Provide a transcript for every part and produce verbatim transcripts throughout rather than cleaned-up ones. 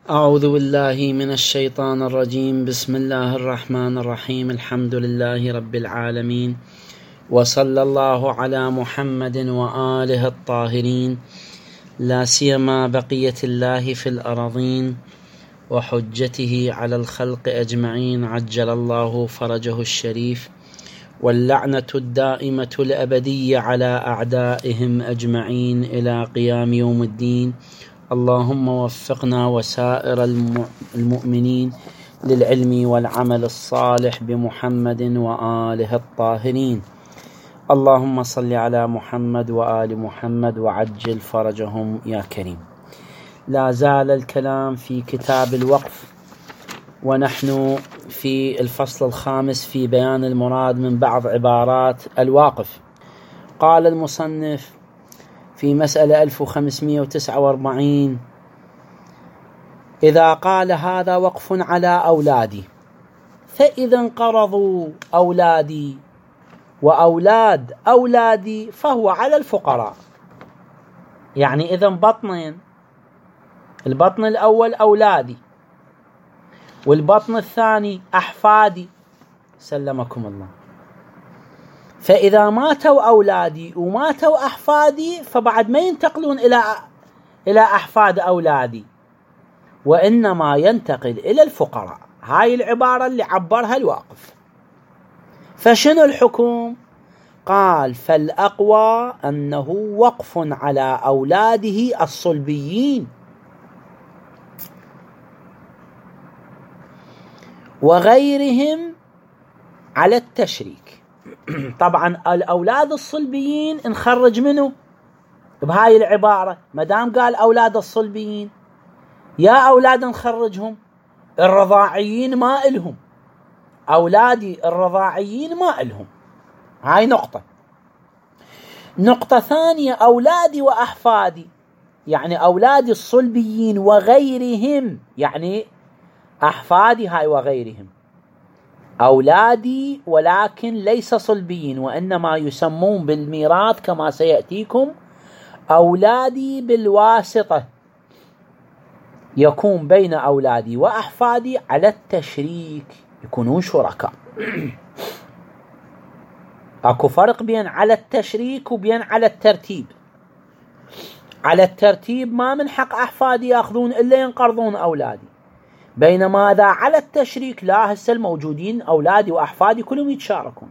أعوذ بالله من الشيطان الرجيم. بسم الله الرحمن الرحيم. الحمد لله رب العالمين، وصلى الله على محمد وآله الطاهرين، لا سيما بقية الله في الأراضين وحجته على الخلق أجمعين، عجل الله فرجه الشريف، واللعنة الدائمة الأبدية على أعدائهم أجمعين إلى قيام يوم الدين. اللهم وفقنا وسائر المؤمنين للعلم والعمل الصالح بمحمد وآله الطاهرين. اللهم صل على محمد وآل محمد وعجل فرجهم يا كريم. لا زال الكلام في كتاب الوقف، ونحن في الفصل الخامس في بيان المراد من بعض عبارات الواقف. قال المصنف في مسألة ألف وخمسمائة وتسعة وأربعين: إذا قال هذا وقف على أولادي، فإذا انقرضوا أولادي وأولاد أولادي فهو على الفقراء. يعني إذا بطنين، البطن الأول أولادي والبطن الثاني أحفادي، سلمكم الله، فإذا ماتوا أولادي وماتوا أحفادي فبعد ما ينتقلون إلى إلى أحفاد أولادي، وإنما ينتقل إلى الفقراء. هاي العبارة اللي عبرها الواقف. فشنو الحكم؟ قال: فالأقوى أنه وقف على أولاده الصلبيين وغيرهم على التشريك. طبعا الأولاد الصلبيين نخرج منه بهاي العبارة، مدام قال أولاد الصلبيين، يا أولاد نخرجهم الرضاعيين ما إلهم، أولادي الرضاعيين ما إلهم. هاي نقطة. نقطة ثانية: أولادي وأحفادي، يعني أولادي الصلبيين وغيرهم، يعني أحفادي هاي وغيرهم، أولادي ولكن ليس صلبيين، وإنما يسمون بالميراث كما سيأتيكم أولادي بالواسطة، يكون بين أولادي وأحفادي على التشريك، يكونون شركاء. أكو فرق بين على التشريك وبين على الترتيب. على الترتيب ما من حق أحفادي يأخذون إلا ينقرضون أولادي، بينما إذا على التشريك لا، هسه الموجودين أولادي وأحفادي كلهم يتشاركون.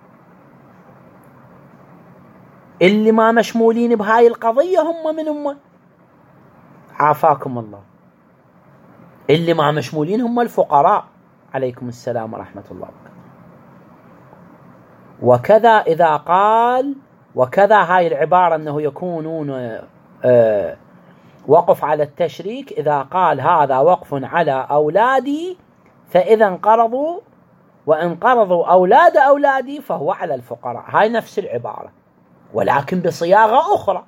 اللي ما مشمولين بهاي القضية هم من هم؟ عافاكم الله. اللي ما مشمولين هم الفقراء، عليكم السلام ورحمة الله وبركاته. وكذا إذا قال، وكذا هاي العبارة أنه يكونون آه وقف على التشريك، إذا قال هذا وقف على أولادي فإذا انقرضوا وانقرضوا أولاد أولادي فهو على الفقراء. هاي نفس العبارة ولكن بصياغة أخرى.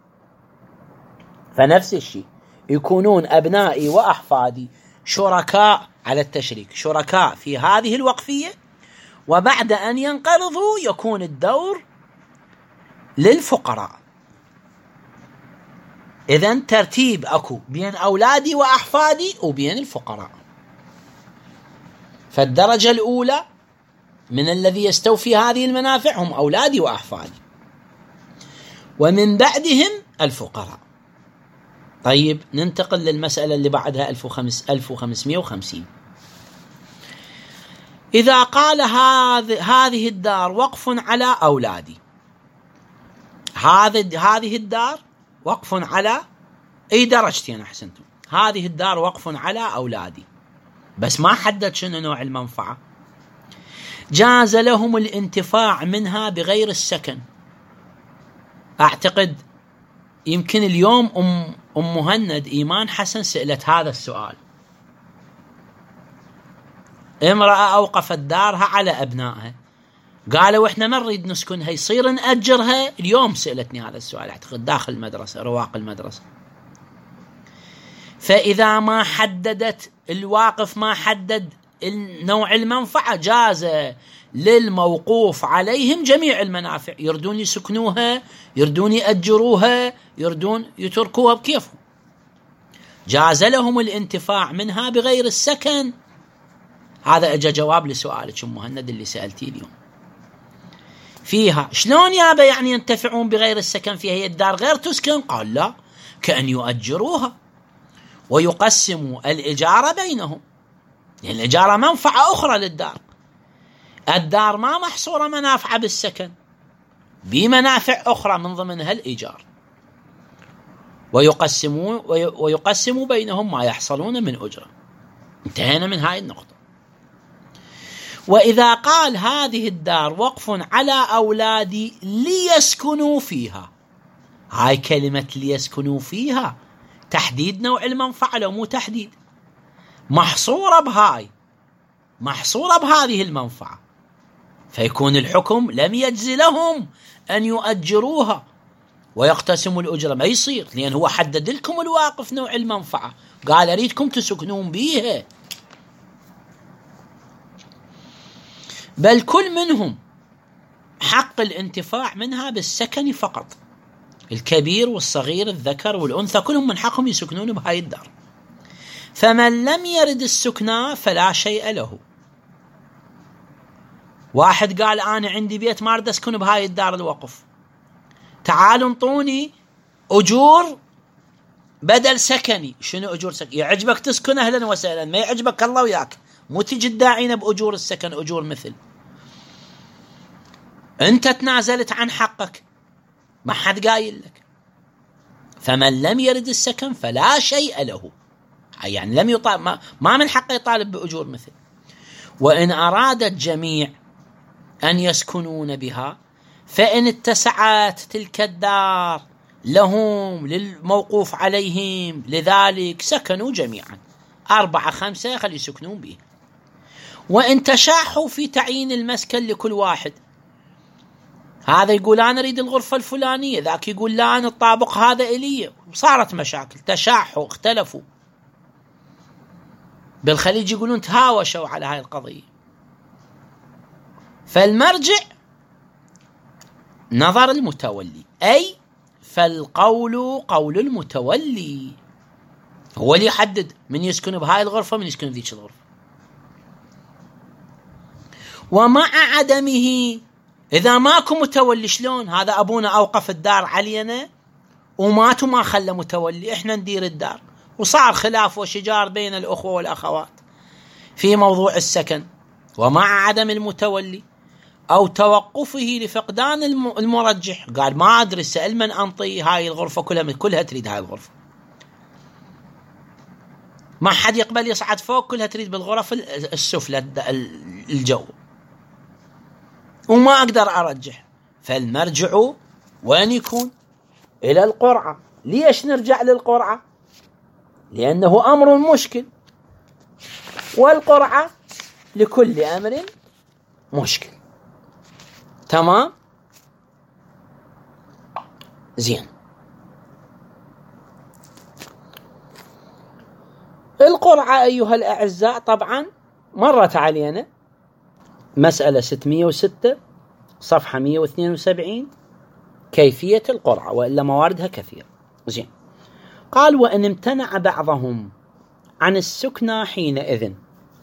فنفس الشيء، يكونون أبنائي وأحفادي شركاء على التشريك، شركاء في هذه الوقفية، وبعد أن ينقرضوا يكون الدور للفقراء. إذن ترتيب أكو بين أولادي وأحفادي وبين الفقراء. فالدرجة الأولى من الذي يستوفي هذه المنافع هم أولادي وأحفادي، ومن بعدهم الفقراء. طيب ننتقل للمسألة اللي بعدها ألف وخمسمائة وخمسين. إذا قال هذه الدار وقف على أولادي، هذه الدار وقف على أي درجتين، أحسنتم، هذه الدار وقف على أولادي، بس ما حدد شنو نوع المنفعة. جاز لهم الانتفاع منها بغير السكن. أعتقد يمكن اليوم أم, أم مهند إيمان حسن سألت هذا السؤال. امرأة أوقفت دارها على أبنائها، قالوا إحنا ما نريد نسكنها، يصير نأجرها. اليوم سألتني هذا السؤال، أعتقد داخل المدرسة، رواق المدرسة. فإذا ما حددت الواقف، ما حدد نوع المنفعة، جاز للموقوف عليهم جميع المنافع، يردون يسكنوها، يردون يأجروها، يردون يتركوها بكيفهم. جاز لهم الانتفاع منها بغير السكن. هذا اجى جواب لسؤالك ام مهند اللي سألتي اليوم فيها. شلون يابا يعني ينتفعون بغير السكن فيها؟ هي الدار غير تسكن. قال لا، كأن يؤجروها ويقسموا الإجارة بينهم، يعني الإجارة منفعة أخرى للدار. الدار ما محصورة منافعة بالسكن، بمنافع أخرى من ضمنها الإيجار، ويقسموا ويقسموا بينهم ما يحصلون من أجرة. انتهينا من هاي النقطة. وإذا قال هذه الدار وقف على أولادي ليسكنوا فيها، هاي كلمة ليسكنوا فيها تحديد نوع المنفعة لو مو تحديد، محصورة بهاي، محصورة بهذه المنفعة، فيكون الحكم لم يجز لهم أن يؤجروها ويقتسموا الأجرة. ما يصير، لأن هو حدد لكم الواقف نوع المنفعة، قال أريدكم تسكنون بيها. بل كل منهم حق الانتفاع منها بالسكن فقط، الكبير والصغير الذكر والأنثى كلهم من حقهم يسكنون بهاي الدار. فمن لم يرد السكنى فلا شيء له. واحد قال أنا عندي بيت ما أريد أسكن بهاي الدار الوقف، تعالوا انطوني أجور بدل سكني. شنو أجور سكني؟ يعجبك تسكن أهلا وسهلا، ما يعجبك الله وياك، مو تجي تداعينا بأجور السكن أجور مثل. أنت تنازلت عن حقك، ما حد قايل لك. فمن لم يرد السكن فلا شيء له، يعني لم يطالب، ما, ما من حقه يطالب بأجور مثل. وإن أراد الجميع أن يسكنون بها فإن اتسعت تلك الدار لهم للموقوف عليهم لذلك سكنوا جميعا، أربعة خمسة خلي يسكنون به. وإن تشاحوا في تعيين المسكن لكل واحد، هذا يقول أنا أريد الغرفة الفلانية، ذاك يقول لا أنا الطابق هذا إلي، صارت مشاكل، تشاحوا، اختلفوا. بالخليج يقولون تهاوشوا على هاي القضية. فالمرجع نظر المتولي، أي فالقول قول المتولي، هو اللي يحدد من يسكن بهاي الغرفة من يسكن بذيك الغرفة. ومع عدمه، إذا ماكو متولي شلون؟ هذا أبونا أوقف الدار علينا ومات وما خلى متولي، إحنا ندير الدار، وصار خلاف وشجار بين الأخوة والأخوات في موضوع السكن. ومع عدم المتولي أو توقفه لفقدان المرجح، قال ما أدري سأل من أنطي هاي الغرفة كلها، كلها تريد هاي الغرفة، ما حد يقبل يصعد فوق، كلها تريد بالغرف السفلى الجو، وما أقدر أرجح. فالمرجع وين يكون؟ إلى القرعة. ليش نرجع للقرعة؟ لأنه أمر مشكل، والقرعة لكل أمر مشكل. تمام؟ زين. القرعة أيها الأعزاء طبعا مرت علينا مسألة ستمائة وستة صفحة مائة واثنين وسبعين، كيفية القرعة، وإلا مواردها كثير. زين. قال وإن امتنع بعضهم عن السكنى حينئذ،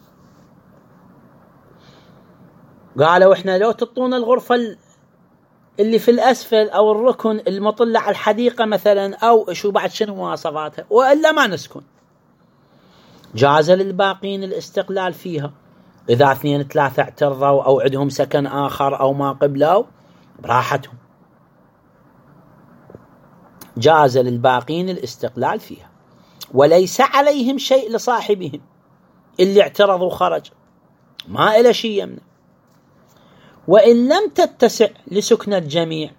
قالوا إحنا لو تطون الغرفة اللي في الأسفل أو الركن المطلع على الحديقة مثلا، أو شو بعد شنو مواصفاتها، وإلا ما نسكن. جاز للباقين الاستقلال فيها، إذا اثنين ثلاثة اعترضوا أو عندهم سكن آخر أو ما قبلوا براحتهم، جاز للباقين الاستقلال فيها، وليس عليهم شيء لصاحبهم. اللي اعترضوا خرج، ما إلى شيء يمنع. وإن لم تتسع لسكن الجميع،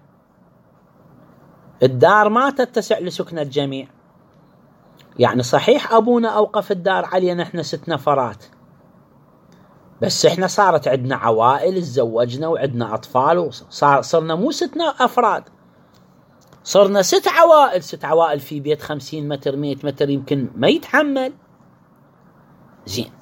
الدار ما تتسع لسكن الجميع، يعني صحيح أبونا أوقف الدار علينا إحنا ست نفرات، بس إحنا صارت عندنا عوائل، تزوجنا وعندنا أطفال، وصار صرنا مو ستنا أفراد، صرنا ست عوائل. ست عوائل في بيت خمسين متر مئة متر يمكن ما يتحمل. زين.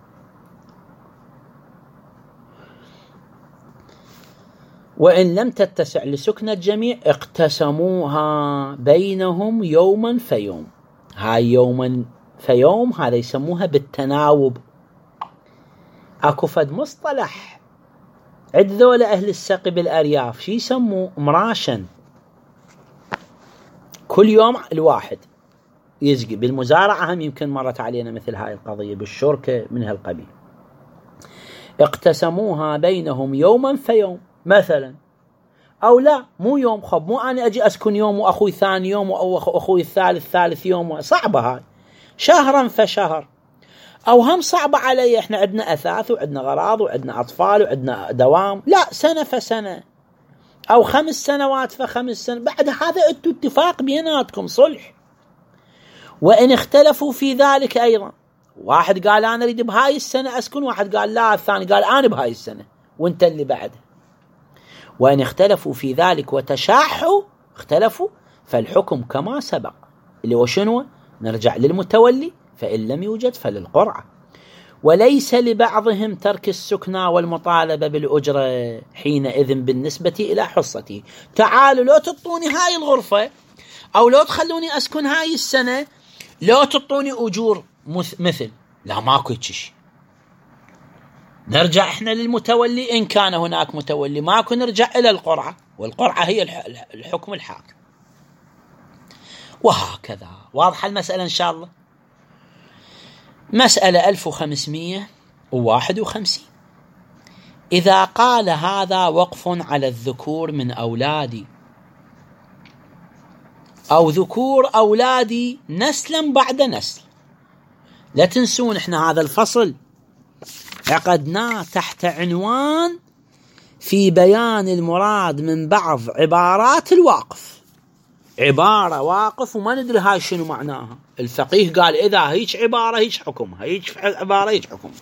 وإن لم تتسع لسكن الجميع اقتسموها بينهم يوما فيوم. هاي يوما فيوم هذا يسموها بالتناوب. اكو فد مصطلح عند ذولا اهل السقي بالارياف شي يسموه مراشن. كل يوم الواحد يزقي. بالمزارعة هم يمكن مرت علينا مثل هاي القضية، بالشركة من هالقبيل. اقتسموها بينهم يوما فيوم مثلا، أو لا مو يوم. خب مو أنا أجي أسكن يوم وأخوي ثاني يوم وأخوي الثالث ثالث يوم، صعبة هاي. شهرا فشهر. أو هم صعبة علي، إحنا عندنا أثاث وعندنا غراض وعندنا أطفال وعندنا دوام. لا، سنة فسنة، أو خمس سنوات فخمس سنة. بعد هذا أنتوا اتفاق بيناتكم، صلح. وإن اختلفوا في ذلك أيضا، واحد قال أنا أريد بهاي السنة أسكن، واحد قال لا، الثاني قال أنا بهاي السنة وانت اللي بعده. وإن اختلفوا في ذلك وتشاحوا اختلفوا فالحكم كما سبق، اللي هو شنو؟ نرجع للمتولي، فإن لم يوجد فللقرعة. وليس لبعضهم ترك السكنى والمطالبة بالأجرة حينئذ بالنسبة إلى حصته. تعالوا لو تعطوني هاي الغرفة، أو لو تخلوني أسكن هاي السنة، لو تعطوني أجور مثل. لا، ماكو شيء. نرجع إحنا للمتولي إن كان هناك متولي، ماكو نرجع إلى القرعة، والقرعة هي الحكم الحاكم. وهكذا. واضحة المسألة إن شاء الله. مسألة ألف وخمسمائة وواحد وخمسين. إذا قال هذا وقف على الذكور من أولادي أو ذكور أولادي نسلا بعد نسل. لا تنسون إحنا هذا الفصل عقدناه تحت عنوان في بيان المراد من بعض عبارات الواقف. عبارة واقف وما ندري هاي شنو معناها. الفقيه قال إذا هيك عبارة هيك حكمها، هيك عبارة هيك حكمها.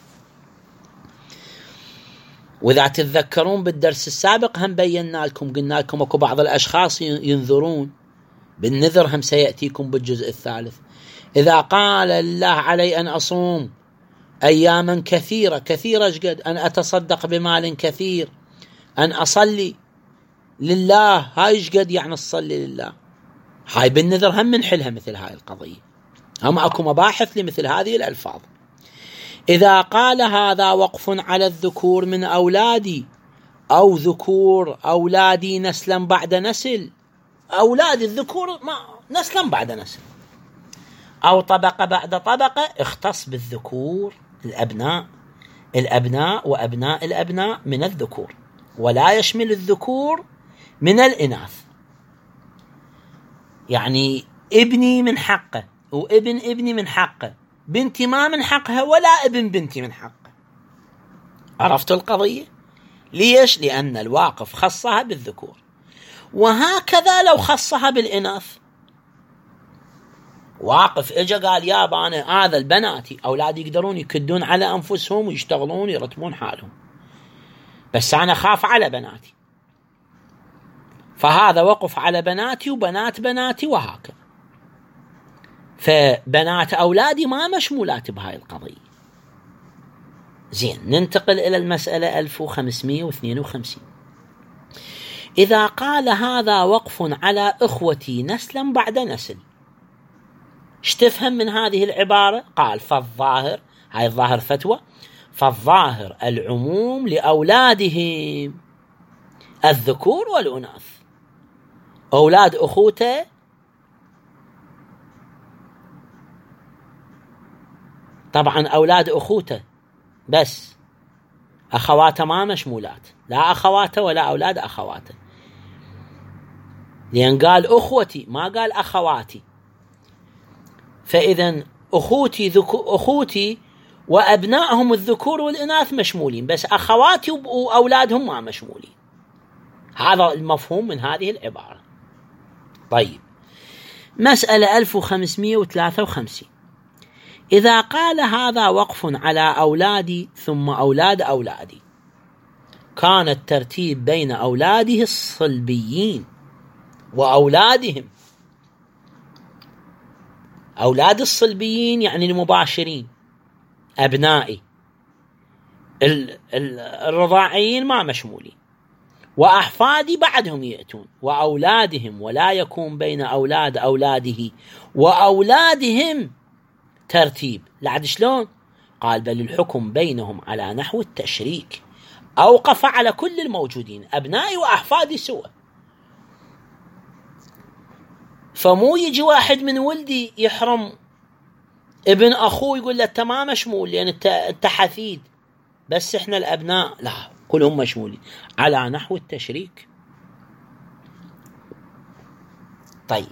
وإذا تتذكرون بالدرس السابق هم بينا لكم، قلنا لكم أكو بعض الأشخاص ينذرون بالنذر، هم سيأتيكم بالجزء الثالث. إذا قال الله علي أن أصوم أياما كثيرة كثيرة، جد أن أتصدق بمال كثير، أن أصلي لله، هاي جد يعني أصلي لله. هاي بالنذر هم منحلها مثل هاي القضية، هم أكو مباحث لمثل هذه الألفاظ. إذا قال هذا وقف على الذكور من أولادي أو ذكور أولادي نسلا بعد نسل، أولاد الذكور ما نسلا بعد نسل، أو طبقة بعد طبقة، اختص بالذكور الأبناء الأبناء وأبناء الأبناء من الذكور، ولا يشمل الذكور من الإناث. يعني ابني من حقه، وابن ابني من حقه، بنتي ما من حقها ولا ابن بنتي من حقه. عرفتوا القضية؟ ليش؟ لأن الواقف خصها بالذكور، وهكذا لو خصها بالإناث. واقف اجا قال يا بانا هذا البناتي أولادي يقدرون يكدون على أنفسهم ويشتغلون ويرتبون حالهم، بس أنا خاف على بناتي، فهذا وقف على بناتي وبنات بناتي وهكذا. فبنات أولادي ما مشمولات بهاي القضية. زين، ننتقل إلى المسألة ألف وخمسمائة واثنين وخمسين. إذا قال هذا وقف على إخوتي نسلا بعد نسل، ايش تفهم من هذه العبارة؟ قال فالظاهر، هاي الظاهر فتوى، فالظاهر العموم لأولادهم الذكور والأناث. أولاد أخوته طبعا أولاد أخوته بس، أخواته ما مشمولات، لا أخواته ولا أولاد أخواته، لأن قال أخوتي ما قال أخواتي. فإذا أخوتي ذكو أخوتي وأبنائهم الذكور والإناث مشمولين، بس أخواتي وأولادهم ما مشمولين. هذا المفهوم من هذه العبارة. طيب، مسألة ألف وخمسمائة وثلاثة وخمسين. إذا قال هذا وقف على أولادي ثم أولاد أولادي، كان الترتيب بين أولاده الصلبيين وأولادهم. أولاد الصلبيين يعني المباشرين أبنائي، الرضاعيين ما مشمولين، وأحفادي بعدهم يأتون وأولادهم، ولا يكون بين أولاد أولاده وأولادهم ترتيب. لعد شلون؟ قال بل الحكم بينهم على نحو التشريك، أوقف على كل الموجودين أبنائي وأحفادي سوى. فمو يجي واحد من ولدي يحرم ابن أخوه يقول له أنت ما مشمول لأن أنت حفيد، بس إحنا الأبناء لا كلهم مشمولين على نحو التشريك. طيب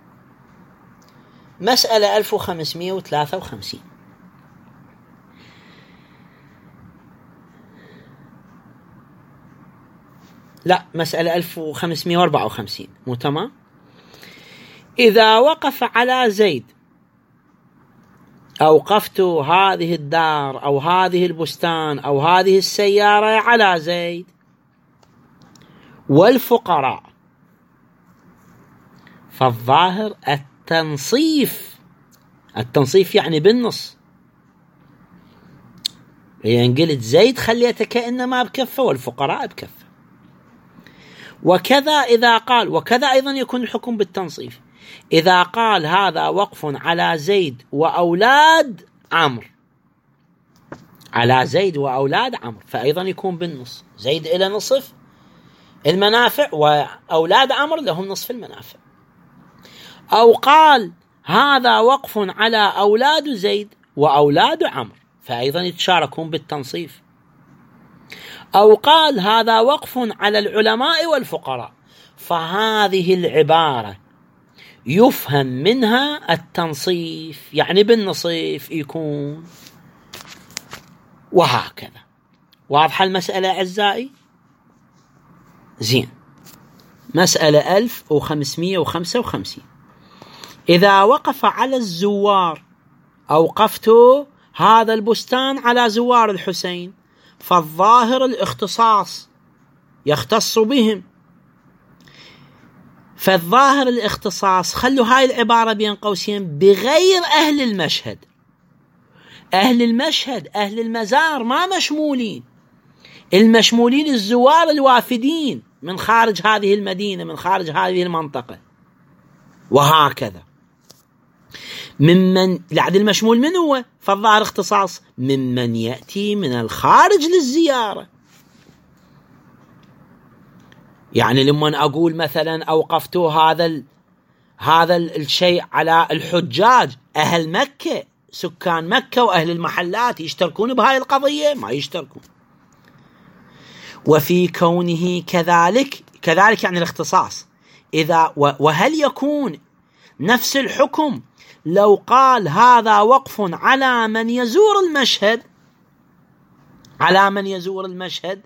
مسألة ألف وخمسمائة وثلاثة وخمسين. لا مسألة ألف وخمسمائة وأربعة وخمسين مو تمام؟ إذا وقف على زيد أوقفت هذه الدار أو هذه البستان أو هذه السيارة على زيد والفقراء، فالظاهر التنصيف. التنصيف يعني بالنص، يعني قلت زيد خليته كأنما بكفة والفقراء بكفة. وكذا إذا قال، وكذا أيضا يكون الحكم بالتنصيف إذا قال هذا وقف على زيد وأولاد عمرو، على زيد وأولاد عمرو، فأيضا يكون بالنص، زيد إلى نصف المنافع وأولاد عمرو لهم نصف المنافع. أو قال هذا وقف على أولاد زيد وأولاد عمرو، فأيضا يتشاركون بالتنصيف. أو قال هذا وقف على العلماء والفقراء، فهذه العبارة يفهم منها التنصيف، يعني بالنصيف يكون. وهكذا. واضحة المسألة أعزائي؟ زين. مسألة ألف وخمسمائة وخمسة وخمسين. إذا وقف على الزوار أوقفت هذا البستان على زوار الحسين، فالظاهر الاختصاص يختص بهم. فالظاهر الاختصاص، خلوا هاي العبارة بين قوسين، بغير أهل المشهد. أهل المشهد أهل المزار ما مشمولين، المشمولين الزوار الوافدين من خارج هذه المدينة من خارج هذه المنطقة. وهكذا ممن لعد المشمول من هو، فالظاهر اختصاص ممن يأتي من الخارج للزيارة. يعني لما أقول مثلا أوقفت هذا ال... هذا الشيء على الحجاج، أهل مكة سكان مكة وأهل المحلات يشتركون بهاي القضية؟ ما يشتركون. وفي كونه كذلك كذلك يعني الاختصاص. إذا وهل يكون نفس الحكم لو قال هذا وقف على من يزور المشهد، على من يزور المشهد،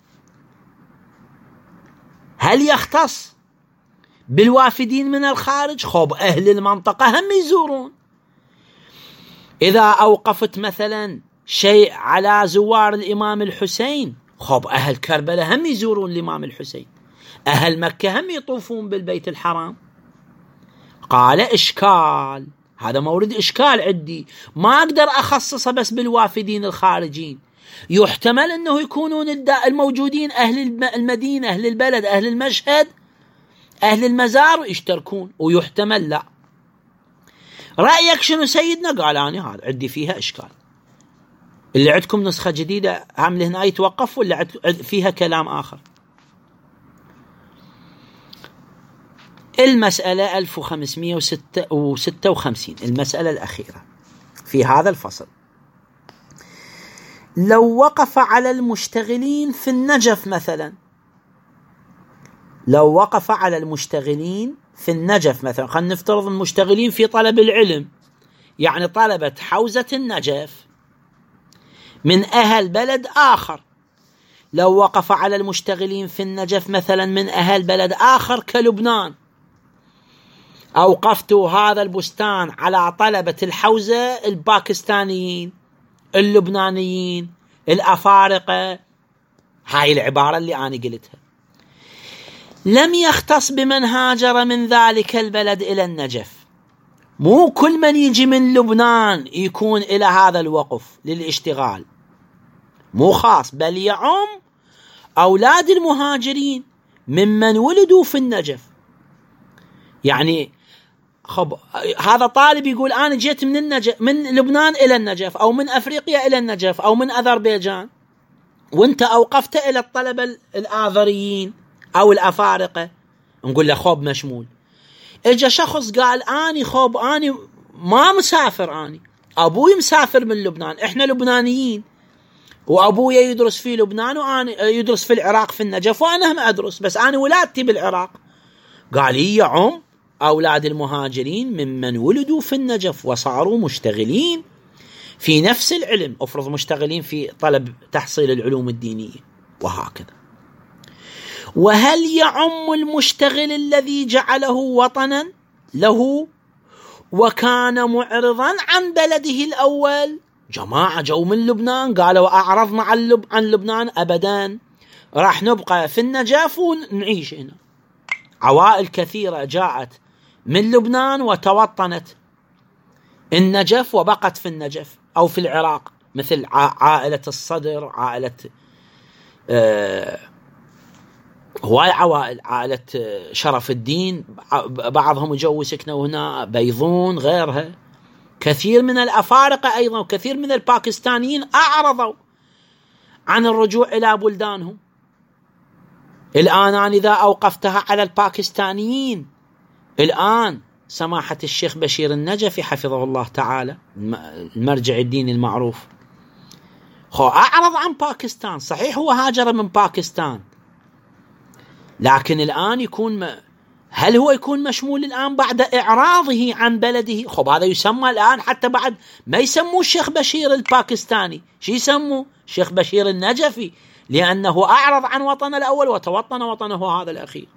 هل يختص بالوافدين من الخارج؟ خب أهل المنطقة هم يزورون. إذا أوقفت مثلا شيء على زوار الإمام الحسين، خب أهل كربلاء هم يزورون الإمام الحسين، أهل مكة هم يطوفون بالبيت الحرام. قال إشكال، هذا مورد إشكال عندي، ما أقدر أخصصه بس بالوافدين الخارجين. يحتمل أنه يكونون الموجودين أهل المدينة أهل البلد أهل المشهد أهل المزار يشتركون، ويحتمل لا. رأيك شنو سيدنا؟ قال أنا هذا عندي فيها إشكال. اللي عندكم نسخة جديدة عامل هنا يتوقف ولا فيها كلام آخر؟ المسألة ألف وخمسمائة وستة وخمسين، المسألة الأخيرة في هذا الفصل. لو وقف على المشتغلين في النجف مثلا، لو وقف على المشتغلين في النجف مثلا، خلينا نفترض المشتغلين في طلب العلم، يعني طلبة حوزة النجف من أهل بلد آخر. لو وقف على المشتغلين في النجف مثلا من أهل بلد آخر كلبنان، أوقفت هذا البستان على طلبة الحوزة الباكستانيين اللبنانيين الأفارقة. هاي العبارة اللي أنا قلتها. لم يختص بمن هاجر من ذلك البلد إلى النجف، مو كل من يجي من لبنان يكون إلى هذا الوقف للاشتغال، مو خاص، بل يعم أولاد المهاجرين ممن ولدوا في النجف. يعني خب هذا طالب يقول أنا جيت من النجف، من لبنان إلى النجف، أو من أفريقيا إلى النجف، أو من أذربيجان، وانت أوقفت إلى الطلبة الآذريين أو الأفارقة، نقول له خب مشمول. إجا شخص قال أني خب أني ما مسافر، أني أبوي مسافر من لبنان، إحنا لبنانيين، وأبوي يدرس في لبنان وأنا يدرس في العراق في النجف، وأنا هم أدرس، بس أنا ولادتي بالعراق. قال لي يا عم أولاد المهاجرين ممن ولدوا في النجف وصاروا مشتغلين في نفس العلم، أفرض مشتغلين في طلب تحصيل العلوم الدينية وهكذا. وهل يعم المشتغل الذي جعله وطنا له وكان معرضا عن بلده الأول؟ جماعة جو من لبنان قالوا أعرضنا عن, لب... عن لبنان أبدا، راح نبقى في النجف ونعيش هنا. عوائل كثيرة جاءت من لبنان وتوطنت النجف وبقت في النجف أو في العراق، مثل عائلة الصدر، عائلة آه هواي عوائل، عائلة شرف الدين، بعضهم جو سكنوا هنا، بيضون، غيرها. كثير من الأفارقة أيضا وكثير من الباكستانيين أعرضوا عن الرجوع إلى بلدانهم. الآن أنا إذا أوقفتها على الباكستانيين، الآن سماحة الشيخ بشير النجفي حفظه الله تعالى المرجع الديني المعروف، هو أعرض عن باكستان، صحيح هو هاجر من باكستان، لكن الآن يكون م... هل هو يكون مشمول الآن بعد إعراضه عن بلده؟ خب هذا يسمى الآن حتى بعد ما يسموه الشيخ بشير الباكستاني، شو يسموه؟ الشيخ بشير النجفي، لأنه أعرض عن وطنه الأول وتوطن وطنه هذا الأخير.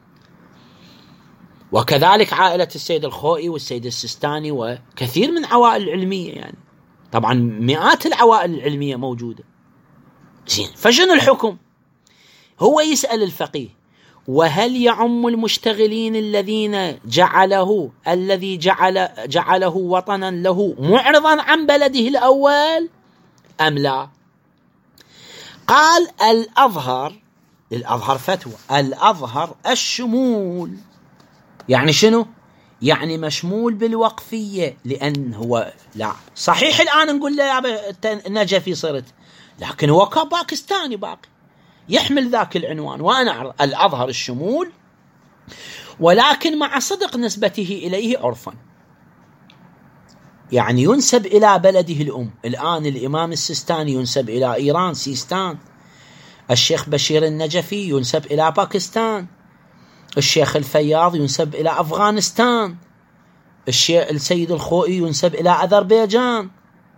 وكذلك عائلة السيد الخوئي والسيد السيستاني وكثير من عوائل العلمية، يعني طبعا مئات العوائل العلمية موجودة. زين، فشنو الحكم؟ هو يسأل الفقيه وهل يعم المشتغلين الذين جعله الذي جعل جعله وطنا له معرضا عن بلده الأول أم لا؟ قال الأظهر، الأظهر فتوى، الأظهر الشمول. يعني شنو؟ يعني مشمول بالوقفية، لأن هو لا صحيح الآن نقول له يا نجفي صرت، لكن هو باكستاني باقي يحمل ذاك العنوان، وأنا الأظهر الشمول، ولكن مع صدق نسبته إليه عرفا، يعني ينسب إلى بلده الأم. الآن الإمام السيستاني ينسب إلى إيران، سيستان. الشيخ بشير النجفي ينسب إلى باكستان. الشيخ الفياض ينسب إلى أفغانستان. الشيخ السيد الخوئي ينسب إلى أذربيجان.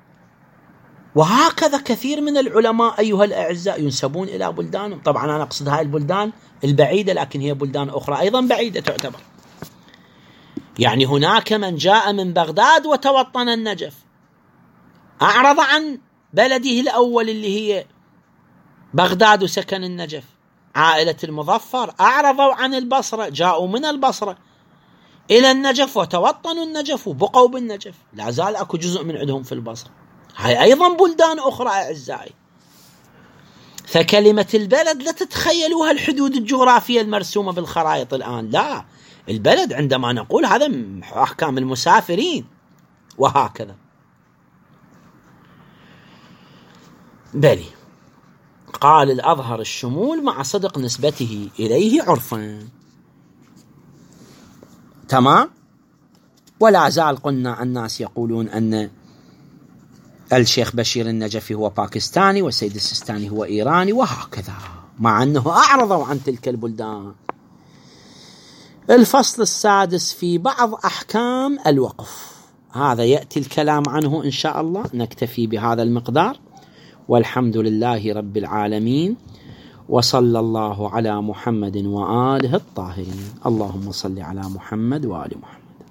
وهكذا كثير من العلماء أيها الأعزاء ينسبون إلى بلدانهم. طبعا أنا أقصد هاي البلدان البعيدة، لكن هي بلدان أخرى أيضا بعيدة تعتبر. يعني هناك من جاء من بغداد وتوطن النجف، أعرض عن بلده الأول اللي هي بغداد وسكن النجف. عائلة المظفر أعرضوا عن البصرة، جاءوا من البصرة إلى النجف وتوطنوا النجف وبقوا بالنجف، لا زال أكو جزء من عندهم في البصرة. هاي أيضا بلدان أخرى أعزائي. فكلمة البلد لا تتخيلوها الحدود الجغرافية المرسومة بالخرائط الآن، لا، البلد عندما نقول هذا أحكام المسافرين وهكذا. بلي، قال الأظهر الشمول مع صدق نسبته إليه عرفا. تمام. ولا زال قلنا الناس يقولون أن الشيخ بشير النجفي هو باكستاني والسيد السيستاني هو إيراني وهكذا، مع أنه أعرضوا عن تلك البلدان. الفصل السادس في بعض أحكام الوقف، هذا يأتي الكلام عنه إن شاء الله. نكتفي بهذا المقدار، والحمد لله رب العالمين، وصلى الله على محمد وآله الطاهرين. اللهم صل على محمد وآل محمد.